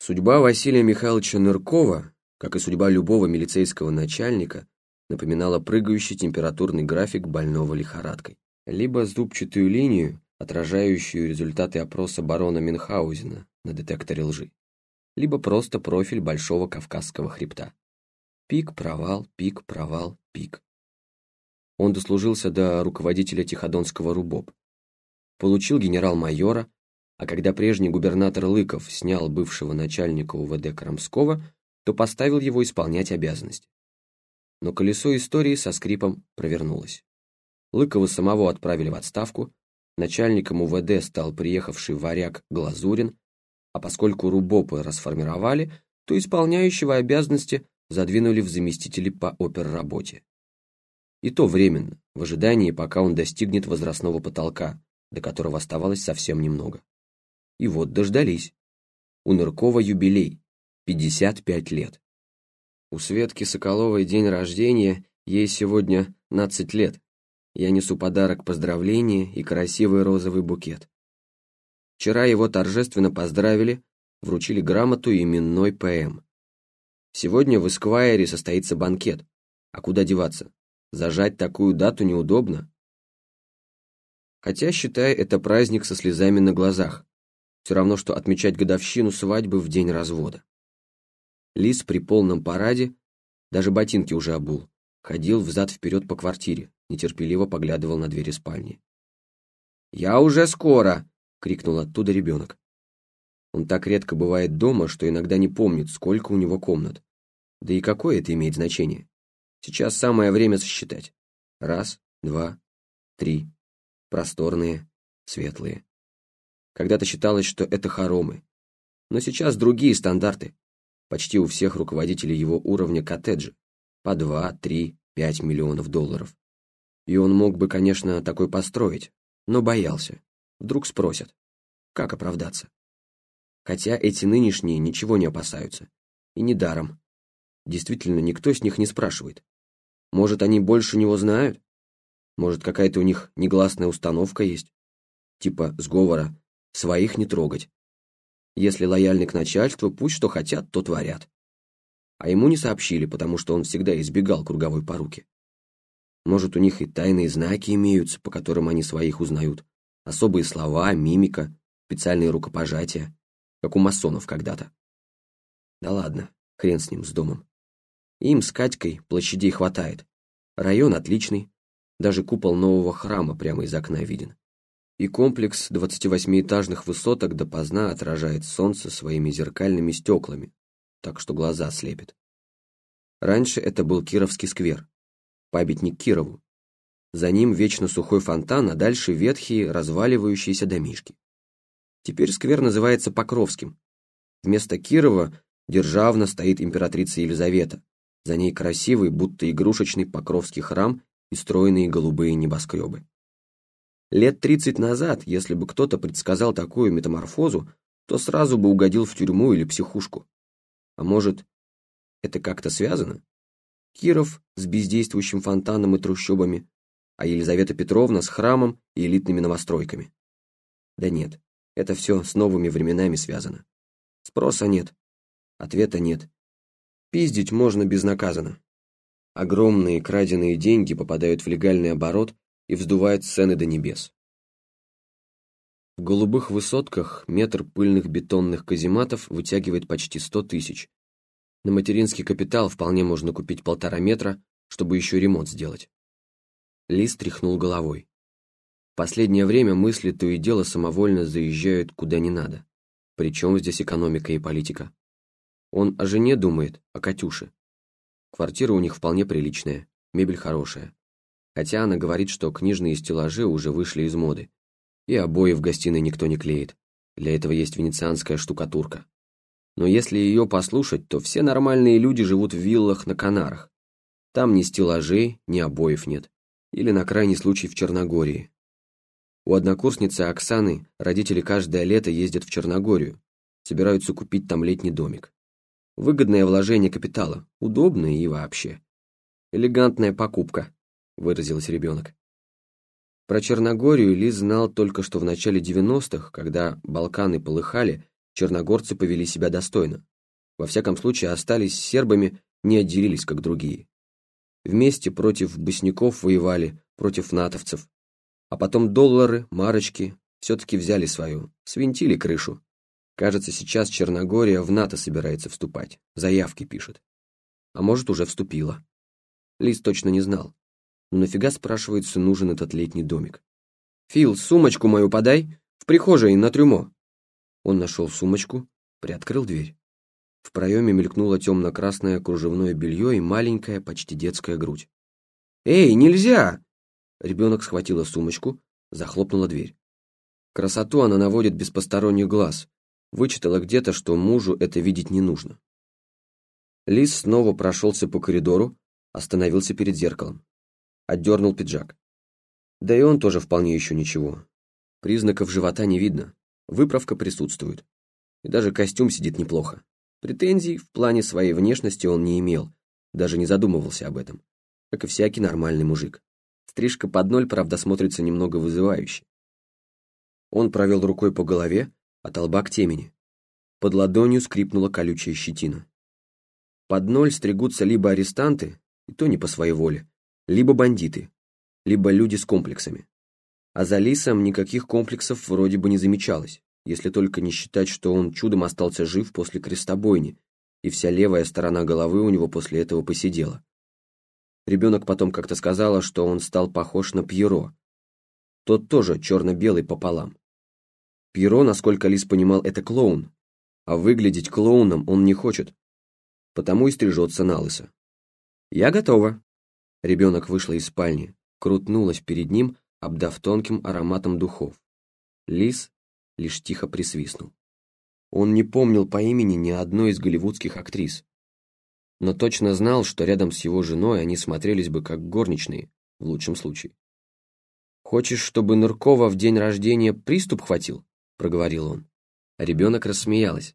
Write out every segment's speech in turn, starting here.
Судьба Василия Михайловича Ныркова, как и судьба любого милицейского начальника, напоминала прыгающий температурный график больного лихорадкой. Либо зубчатую линию, отражающую результаты опроса барона Мюнхгаузена на детекторе лжи, либо просто профиль Большого Кавказского хребта. Пик, провал, пик, провал, пик. Он дослужился до руководителя Тиходонского РУБОП. Получил генерал-майора, а когда прежний губернатор Лыков снял бывшего начальника УВД Крамского, то поставил его исполнять обязанности. Но колесо истории со скрипом провернулось. Лыкова самого отправили в отставку, начальником УВД стал приехавший варяг Глазурин, а поскольку РУБОПы расформировали, то исполняющего обязанности задвинули в заместители по оперработе. И то временно, в ожидании, пока он достигнет возрастного потолка, до которого оставалось совсем немного. И вот дождались. У Ныркова юбилей – 55 лет. У Светки Соколовой день рождения, ей сегодня 15 лет. Я несу подарок поздравления и красивый розовый букет. Вчера его торжественно поздравили, вручили грамоту и именной ПМ. Сегодня в Эсквайре состоится банкет. А куда деваться? Зажать такую дату неудобно. Хотя, считай, это праздник со слезами на глазах. Все равно, что отмечать годовщину свадьбы в день развода. Лис при полном параде, даже ботинки уже обул, ходил взад-вперед по квартире, нетерпеливо поглядывал на двери спальни. «Я уже скоро!» — крикнул оттуда ребенок. Он так редко бывает дома, что иногда не помнит, сколько у него комнат. Да и какое это имеет значение? Сейчас самое время сосчитать. 1, 2, 3. Просторные, светлые. Когда-то считалось, что это хоромы. Но сейчас другие стандарты. Почти у всех руководителей его уровня коттеджи. По 2, 3, 5 миллионов долларов. И он мог бы, конечно, такой построить, но боялся. Вдруг спросят. Как оправдаться? Хотя эти нынешние ничего не опасаются. И недаром. Действительно, никто с них не спрашивает. Может, они больше него знают? Может, какая-то у них негласная установка есть? Типа сговора «своих не трогать». Если лояльны к начальству, пусть что хотят, то творят. А ему не сообщили, потому что он всегда избегал круговой поруки. Может, у них и тайные знаки имеются, по которым они своих узнают. Особые слова, мимика, специальные рукопожатия, как у масонов когда-то. Да ладно, хрен с ним, с домом. Им с Катькой площадей хватает. Район отличный, даже купол нового храма прямо из окна виден. И комплекс 28-этажных высоток допоздна отражает солнце своими зеркальными стеклами, так что глаза слепит. Раньше это был Кировский сквер, памятник Кирову. За ним вечно сухой фонтан, а дальше ветхие, разваливающиеся домишки. Теперь сквер называется Покровским. Вместо Кирова державно стоит императрица Елизавета. За ней красивый, будто игрушечный Покровский храм и стройные голубые небоскребы. Лет 30 назад, если бы кто-то предсказал такую метаморфозу, то сразу бы угодил в тюрьму или психушку. А может, это как-то связано? Киров с бездействующим фонтаном и трущобами, а Елизавета Петровна с храмом и элитными новостройками. Да нет, это все с новыми временами связано. Спроса нет, ответа нет. Пиздить можно безнаказанно. Огромные краденые деньги попадают в легальный оборот и вздувают цены до небес. В голубых высотках метр пыльных бетонных казематов вытягивает почти 100 тысяч. На материнский капитал вполне можно купить 1,5 метра, чтобы еще ремонт сделать. Лис тряхнул головой. В последнее время мысли то и дело самовольно заезжают куда не надо. Причем здесь экономика и политика? Он о жене думает, о Катюше. Квартира у них вполне приличная, мебель хорошая. Хотя она говорит, что книжные стеллажи уже вышли из моды. И обои в гостиной никто не клеит. Для этого есть венецианская штукатурка. Но если ее послушать, то все нормальные люди живут в виллах на Канарах. Там ни стеллажей, ни обоев нет. Или на крайний случай в Черногории. У однокурсницы Оксаны родители каждое лето ездят в Черногорию. Собираются купить там летний домик. Выгодное вложение капитала, удобное и вообще. Элегантная покупка, выразился ребенок. Про Черногорию Лис знал только что в начале 90-х, когда Балканы полыхали, черногорцы повели себя достойно. Во всяком случае, остались с сербами, не отделились, как другие. Вместе против босняков воевали, против натовцев. А потом доллары, марочки все-таки взяли свою, свинтили крышу. Кажется, сейчас Черногория в НАТО собирается вступать, заявки пишет. А может, уже вступила. Лис точно не знал. Но нафига, спрашивается, нужен этот летний домик? «Фил, сумочку мою подай, в прихожей на трюмо». Он нашел сумочку, приоткрыл дверь. В проеме мелькнуло темно-красное кружевное белье и маленькая, почти детская грудь. «Эй, нельзя!» Ребенок схватила сумочку, захлопнула дверь. Красоту она наводит без посторонних глаз. Вычитала где-то, что мужу это видеть не нужно. Лис снова прошелся по коридору, остановился перед зеркалом. Отдернул пиджак. Да и он тоже вполне еще ничего. Признаков живота не видно, выправка присутствует. И даже костюм сидит неплохо. Претензий в плане своей внешности он не имел, даже не задумывался об этом, как и всякий нормальный мужик. Стрижка под ноль, правда, смотрится немного вызывающе. Он провел рукой по голове, от лба к темени. Под ладонью скрипнула колючая щетина. Под ноль стригутся либо арестанты, и то не по своей воле, либо бандиты, либо люди с комплексами. А за Лисом никаких комплексов вроде бы не замечалось, если только не считать, что он чудом остался жив после крестобойни, и вся левая сторона головы у него после этого поседела. Ребенок потом как-то сказала, что он стал похож на Пьеро. Тот тоже черно-белый пополам. Пьеро, насколько Лис понимал, это клоун, а выглядеть клоуном он не хочет, потому и стрижется налысо. «Я готова». Ребенок вышла из спальни, крутнулась перед ним, обдав тонким ароматом духов. Лис лишь тихо присвистнул. Он не помнил по имени ни одной из голливудских актрис, но точно знал, что рядом с его женой они смотрелись бы как горничные, в лучшем случае. «Хочешь, чтобы Ныркова в день рождения приступ хватил?» — проговорил он. А ребенок рассмеялась.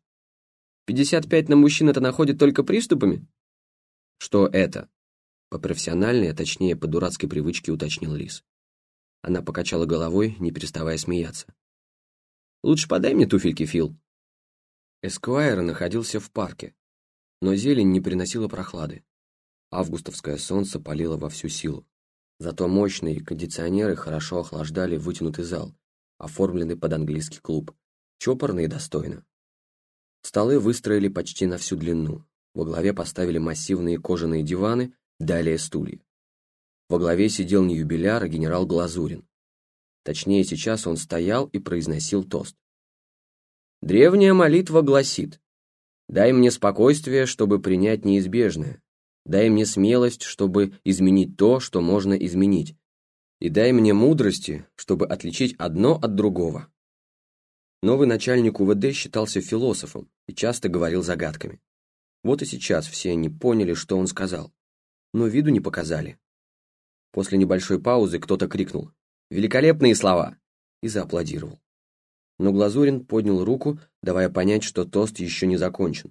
55 на мужчин это находит только приступами? Что это? По профессиональной, а точнее по дурацкой привычке уточнил Лис. Она покачала головой, не переставая смеяться. «Лучше подай мне туфельки, Фил». Эсквайр находился в парке, но зелень не приносила прохлады. Августовское солнце палило во всю силу. Зато мощные кондиционеры хорошо охлаждали вытянутый зал, оформленный под английский клуб, чопорно и достойно. Столы выстроили почти на всю длину. Во главе поставили массивные кожаные диваны, далее стулья. Во главе сидел не юбиляр, а генерал Глазурин. Точнее, сейчас он стоял и произносил тост. Древняя молитва гласит: «Дай мне спокойствие, чтобы принять неизбежное. Дай мне смелость, чтобы изменить то, что можно изменить. И дай мне мудрости, чтобы отличить одно от другого». Новый начальник УВД считался философом и часто говорил загадками. Вот и сейчас все они поняли, что он сказал, но виду не показали. После небольшой паузы кто-то крикнул «Великолепные слова!» и зааплодировал. Но Глазурин поднял руку, давая понять, что тост еще не закончен.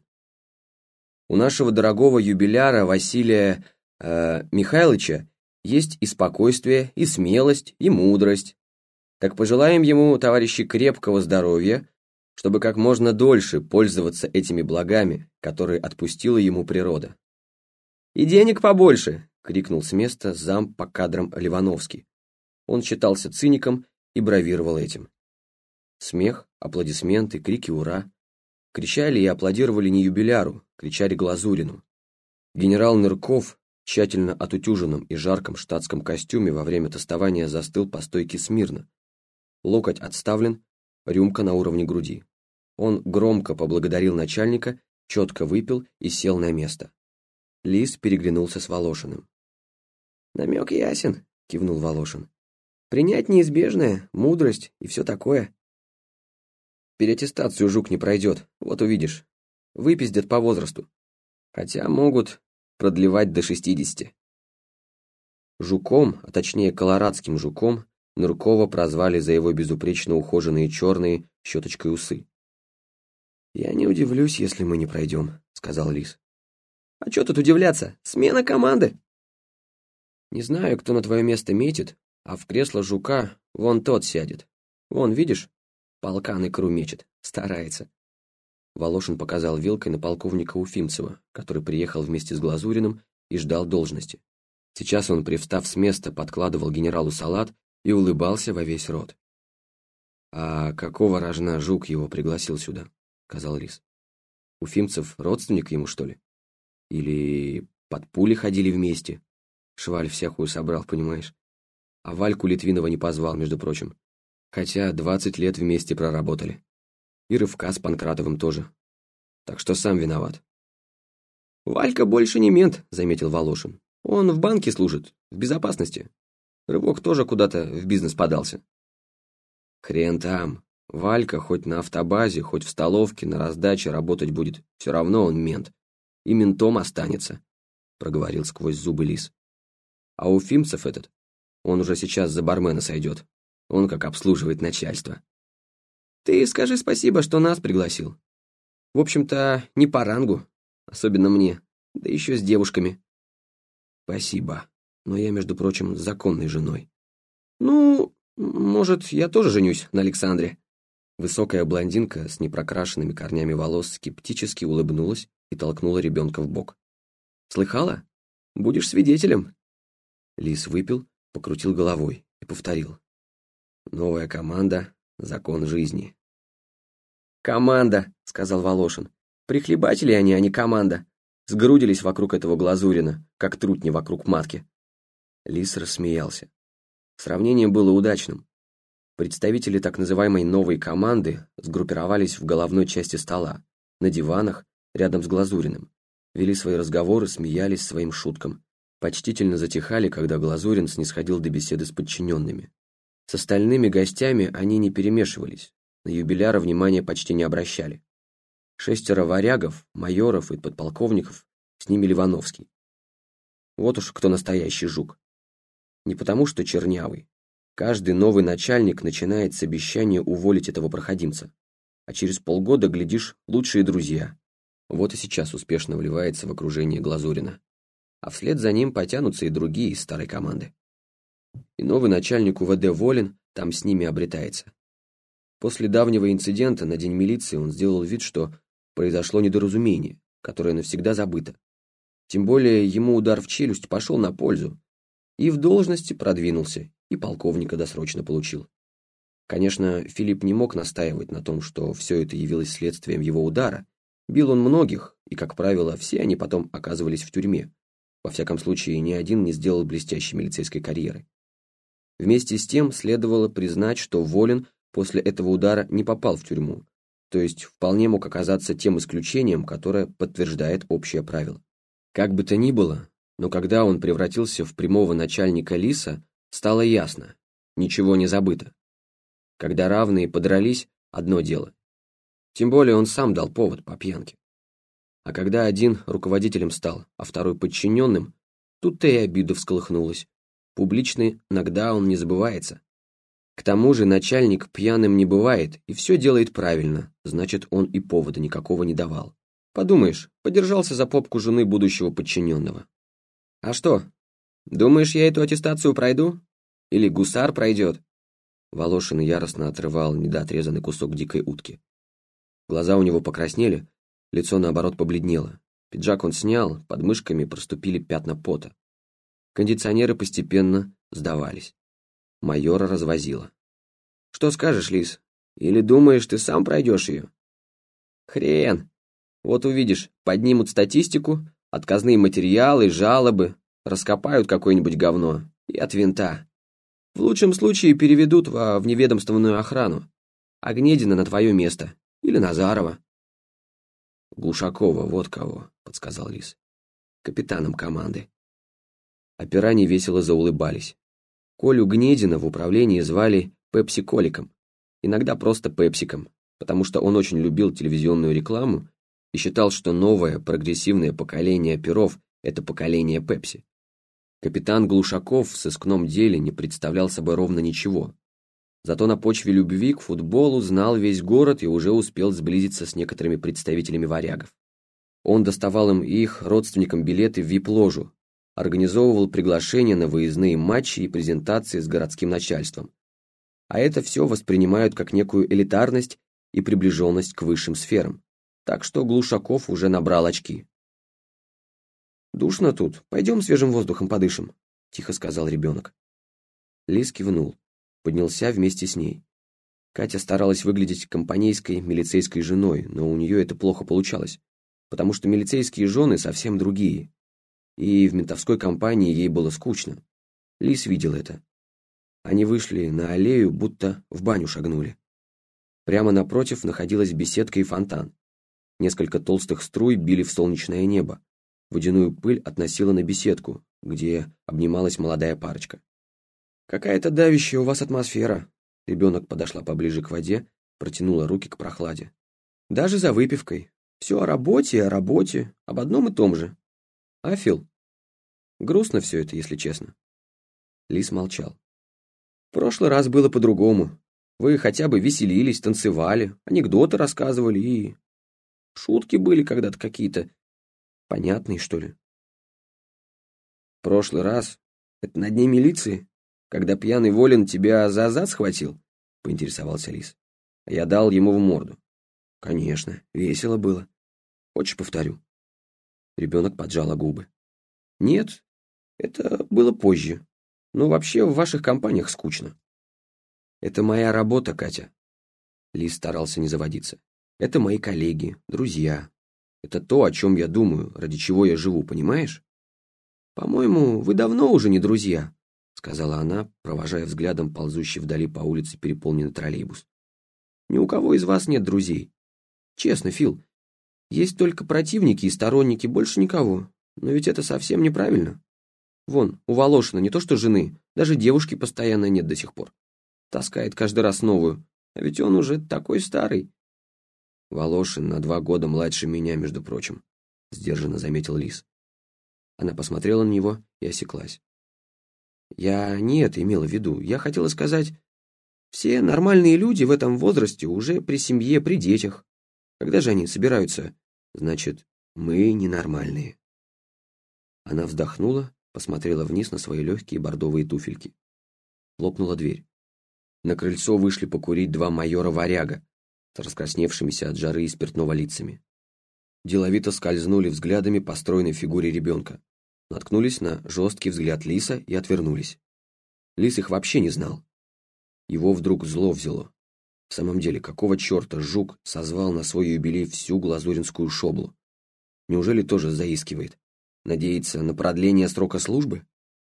У нашего дорогого юбиляра Василия Михайловича есть и спокойствие, и смелость, и мудрость. Так пожелаем ему, товарищи, крепкого здоровья, чтобы как можно дольше пользоваться этими благами, которые отпустила ему природа. «И денег побольше!» — крикнул с места зам по кадрам Ливановский. Он считался циником и бравировал этим. Смех, аплодисменты, крики «Ура!» Кричали и аплодировали не юбиляру, кричали Глазурину. Генерал Нырков, тщательно отутюженном и жарком штатском костюме, во время тостования застыл по стойке смирно. Локоть отставлен, рюмка на уровне груди. Он громко поблагодарил начальника, четко выпил и сел на место. Лис переглянулся с Волошиным. «Намек ясен», — кивнул Волошин. «Принять неизбежное, мудрость и все такое». «Переаттестацию жук не пройдет, вот увидишь. Выпиздят по возрасту. Хотя могут продлевать до 60. Жуком, а точнее колорадским жуком, Ныркова прозвали за его безупречно ухоженные черные щеточкой усы. «Я не удивлюсь, если мы не пройдем», — сказал Лис. «А что тут удивляться? Смена команды!» «Не знаю, кто на твое место метит, а в кресло жука вон тот сядет. Вон, видишь? Полкан икру мечет, старается. Волошин показал вилкой на полковника Уфимцева, который приехал вместе с Глазуриным и ждал должности. Сейчас он, привстав с места, подкладывал генералу салат и улыбался во весь рот. «А какого рожна Жук его пригласил сюда?» — сказал Лис. «Уфимцев родственник ему, что ли? Или под пули ходили вместе? Шваль всякую собрал, понимаешь? А Вальку Литвинова не позвал, между прочим. Хотя 20 лет вместе проработали. И Рывка с Панкратовым тоже. Так что сам виноват». «Валька больше не мент», — заметил Волошин. «Он в банке служит, в безопасности. Рывок тоже куда-то в бизнес подался». «Хрен там. Валька хоть на автобазе, хоть в столовке, на раздаче работать будет. Все равно он мент. И ментом останется», — проговорил сквозь зубы Лис. «А Уфимцев этот, он уже сейчас за бармена сойдет. Он как обслуживает начальство». «Ты скажи спасибо, что нас пригласил. В общем-то, не по рангу, особенно мне, да еще с девушками». «Спасибо, но я, между прочим, с законной женой». «Ну, может, я тоже женюсь на Александре?» Высокая блондинка с непрокрашенными корнями волос скептически улыбнулась и толкнула ребенка в бок. «Слыхала? Будешь свидетелем». Лис выпил, покрутил головой и повторил. «Новая команда, закон жизни». «Команда», — сказал Волошин. «Прихлебатели они, а не команда. Сгрудились вокруг этого Глазурина, как трутни вокруг матки». Лис рассмеялся. Сравнение было удачным. Представители так называемой новой команды сгруппировались в головной части стола, на диванах, рядом с Глазуриным, вели свои разговоры, смеялись своим шуткам, почтительно затихали, когда Глазурин снисходил до беседы с подчиненными. С остальными гостями они не перемешивались, на юбиляра внимания почти не обращали. 6 варягов, майоров и подполковников, с ними Ливановский. Вот уж кто настоящий жук. Не потому, что чернявый. Каждый новый начальник начинает с обещания уволить этого проходимца. А через полгода, глядишь, лучшие друзья. Вот и сейчас успешно вливается в окружение Глазурина. А вслед за ним потянутся и другие из старой команды. И новый начальник УВД Волин там с ними обретается. После давнего инцидента на День милиции он сделал вид, что произошло недоразумение, которое навсегда забыто. Тем более ему удар в челюсть пошел на пользу. И в должности продвинулся, и полковника досрочно получил. Конечно, Филипп не мог настаивать на том, что все это явилось следствием его удара. Бил он многих, и, как правило, все они потом оказывались в тюрьме. Во всяком случае, ни один не сделал блестящей милицейской карьеры. Вместе с тем следовало признать, что Волин после этого удара не попал в тюрьму, то есть вполне мог оказаться тем исключением, которое подтверждает общее правило. Как бы то ни было, но когда он превратился в прямого начальника Лиса, стало ясно, ничего не забыто. Когда равные подрались, одно дело. Тем более он сам дал повод по пьянке. А когда один руководителем стал, а второй подчиненным, тут-то и обида всколыхнулась. Публичный нокдаун не забывается. К тому же начальник пьяным не бывает и все делает правильно, значит, он и повода никакого не давал. Подумаешь, подержался за попку жены будущего подчиненного. «А что, думаешь, я эту аттестацию пройду? Или гусар пройдет?» Волошин яростно отрывал недоотрезанный кусок дикой утки. Глаза у него покраснели, лицо, наоборот, побледнело. Пиджак он снял, под мышками проступили пятна пота. Кондиционеры постепенно сдавались. Майора развозило. «Что скажешь, Лис? Или думаешь, ты сам пройдешь ее?» «Хрен! Вот увидишь, поднимут статистику, отказные материалы, жалобы, раскопают какое-нибудь говно и от винта. В лучшем случае переведут во вневедомственную охрану, а Гнедина на твое место, или Назарова». «Глушакова, вот кого», — подсказал Лис. «Капитаном команды». Опера невесело заулыбались. Колю Гнедина в управлении звали Пепси-Коликом, иногда просто Пепсиком, потому что он очень любил телевизионную рекламу и считал, что новое прогрессивное поколение оперов — это поколение Пепси. Капитан Глушаков в сыскном деле не представлял собой ровно ничего. Зато на почве любви к футболу знал весь город и уже успел сблизиться с некоторыми представителями варягов. Он доставал им и их родственникам билеты в вип-ложу, организовывал приглашения на выездные матчи и презентации с городским начальством. А это все воспринимают как некую элитарность и приближенность к высшим сферам. Так что Глушаков уже набрал очки. «Душно тут, пойдем свежим воздухом подышим», — тихо сказал ребенок. Лис кивнул, поднялся вместе с ней. Катя старалась выглядеть компанейской милицейской женой, но у нее это плохо получалось, потому что милицейские жены совсем другие, и в ментовской компании ей было скучно. Лис видел это. Они вышли на аллею, будто в баню шагнули. Прямо напротив находилась беседка и фонтан. Несколько толстых струй били в солнечное небо. Водяную пыль относила на беседку, где обнималась молодая парочка. «Какая-то давящая у вас атмосфера». Ребенок подошла поближе к воде, протянула руки к прохладе. «Даже за выпивкой. Все о работе и о работе, об одном и том же. А, Фил? Грустно все это, если честно». Лис молчал. «В прошлый раз было по-другому. Вы хотя бы веселились, танцевали, анекдоты рассказывали и... шутки были когда-то какие-то. Понятные, что ли?» «В прошлый раз? Это на дне милиции? Когда пьяный Волин тебя за зад схватил?» — поинтересовался Лис. Я дал ему в морду. «Конечно, весело было. Хочешь, повторю?» Ребенок поджала губы. «Нет, это было позже. Но вообще в ваших компаниях скучно». «Это моя работа, Катя». Лис старался не заводиться. «Это мои коллеги, друзья. Это то, о чем я думаю, ради чего я живу, понимаешь?» «По-моему, вы давно уже не друзья», — сказала она, провожая взглядом ползущий вдали по улице переполненный троллейбус. «Ни у кого из вас нет друзей. Честно, Фил, есть только противники и сторонники, больше никого. Но ведь это совсем неправильно. Вон, у Волошина не то что жены, даже девушки постоянно нет до сих пор. Таскает каждый раз новую, а ведь он уже такой старый». «Волошин на 2 года младше меня, между прочим», — сдержанно заметил Лис. Она посмотрела на него и осеклась. «Я не это имела в виду. Я хотела сказать, все нормальные люди в этом возрасте уже при семье, при детях. Когда же они собираются? Значит, мы ненормальные». Она вздохнула, посмотрела вниз на свои легкие бордовые туфельки. Хлопнула дверь. На крыльцо вышли покурить 2 майора-варяга с раскрасневшимися от жары и спиртного лицами. Деловито скользнули взглядами по стройной фигуре ребенка, наткнулись на жесткий взгляд Лиса и отвернулись. Лис их вообще не знал. Его вдруг зло взяло. В самом деле, какого черта Жук созвал на свой юбилей всю глазуринскую шоблу? Неужели тоже заискивает? Надеется на продление срока службы?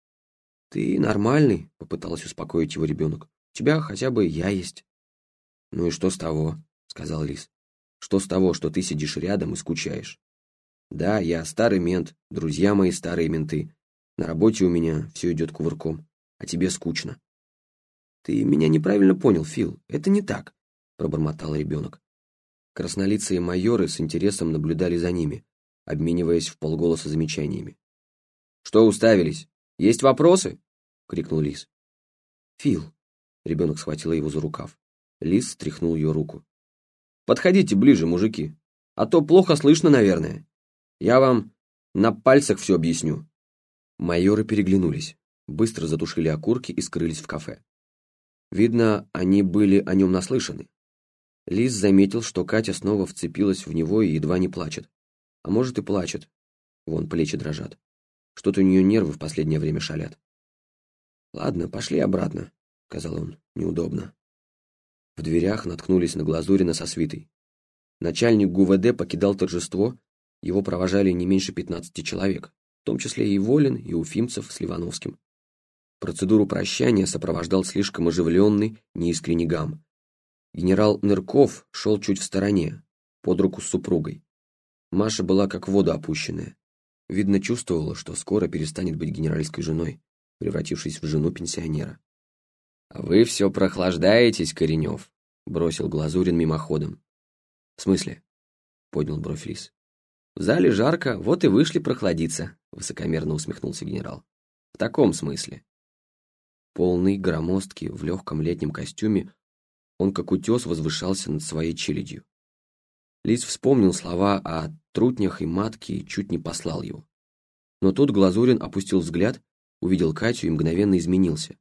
«Ты нормальный», — попыталась успокоить его ребенок. «У тебя хотя бы я есть». «Ну и что с того?» — сказал Лис. «Что с того, что ты сидишь рядом и скучаешь? Да, я старый мент, друзья мои старые менты. На работе у меня все идет кувырком, а тебе скучно». «Ты меня неправильно понял, Фил, это не так», — пробормотал ребенок. Краснолицые майоры с интересом наблюдали за ними, обмениваясь вполголоса замечаниями. «Что уставились? Есть вопросы?» — крикнул Лис. «Фил», — ребенок схватила его за рукав. Лис стряхнул ее руку. «Подходите ближе, мужики, а то плохо слышно, наверное. Я вам на пальцах все объясню». Майоры переглянулись, быстро затушили окурки и скрылись в кафе. Видно, они были о нем наслышаны. Лис заметил, что Катя снова вцепилась в него и едва не плачет. А может и плачет. Вон, плечи дрожат. Что-то у нее нервы в последнее время шалят. «Ладно, пошли обратно», — сказал он, — «неудобно». В дверях наткнулись на Глазурина со свитой. Начальник ГУВД покидал торжество, его провожали не меньше 15 человек, в том числе и Волин, и Уфимцев с Ливановским. Процедуру прощания сопровождал слишком оживленный, неискренний гам. Генерал Нырков шел чуть в стороне, под руку с супругой. Маша была как в воду опущенная. Видно, чувствовала, что скоро перестанет быть генеральской женой, превратившись в жену пенсионера. «А вы все прохлаждаетесь, Коренев», — бросил Глазурин мимоходом. «В смысле?» — поднял бровь Лис. «В зале жарко, вот и вышли прохладиться», — высокомерно усмехнулся генерал. «В таком смысле». Полный, громоздкий, в легком летнем костюме, он как утес возвышался над своей челядью. Лис вспомнил слова о трутнях и матке и чуть не послал его. Но тут Глазурин опустил взгляд, увидел Катю и мгновенно изменился,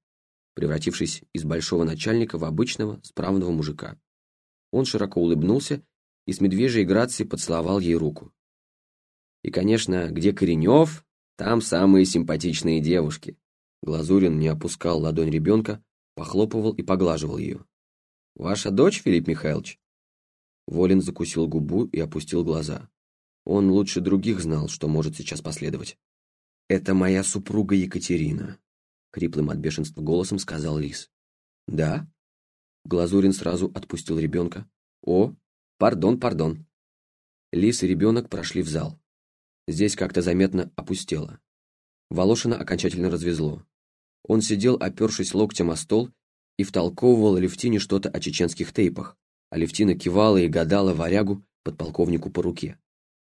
превратившись из большого начальника в обычного, справного мужика. Он широко улыбнулся и с медвежьей грацией поцеловал ей руку. И, конечно, где Коренев, там самые симпатичные девушки. Глазурин не опускал ладонь ребенка, похлопывал и поглаживал ее. «Ваша дочь, Филипп Михайлович?» Волин закусил губу и опустил глаза. Он лучше других знал, что может сейчас последовать. «Это моя супруга Екатерина», — хриплым от бешенства голосом сказал Лис. «Да?» Глазурин сразу отпустил ребенка. «О, пардон, пардон». Лис и ребенок прошли в зал. Здесь как-то заметно опустело. Волошина окончательно развезло. Он сидел, опершись локтем о стол, и втолковывал Алевтине что-то о чеченских тейпах, а Алевтина кивала и гадала варягу, подполковнику по руке.